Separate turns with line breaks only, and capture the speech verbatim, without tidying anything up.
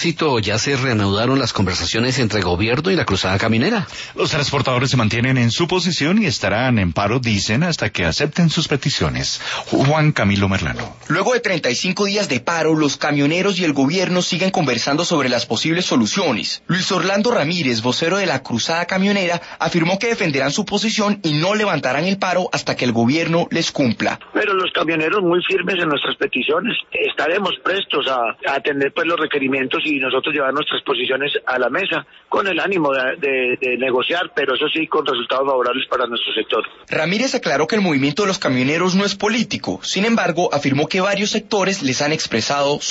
éxito, ya se reanudaron las conversaciones entre el gobierno y la cruzada camionera.
Los transportadores se mantienen en su posición y estarán en paro, dicen, hasta que acepten sus peticiones. Juan Camilo Merlano.
Luego de treinta y cinco días de paro, los camioneros y el gobierno siguen conversando sobre las posibles soluciones. Luis Orlando Ramírez, vocero de la cruzada camionera, afirmó que defenderán su posición y no levantarán el paro hasta que el gobierno les cumpla.
Pero los camioneros muy firmes en nuestras peticiones, estaremos prestos a, a atender pues los requerimientos y nosotros llevar nuestras posiciones a la mesa con el ánimo de, de, de negociar, pero eso sí con resultados favorables para nuestro sector.
Ramírez aclaró que el movimiento de los camioneros no es político, sin embargo afirmó que varios sectores les han expresado su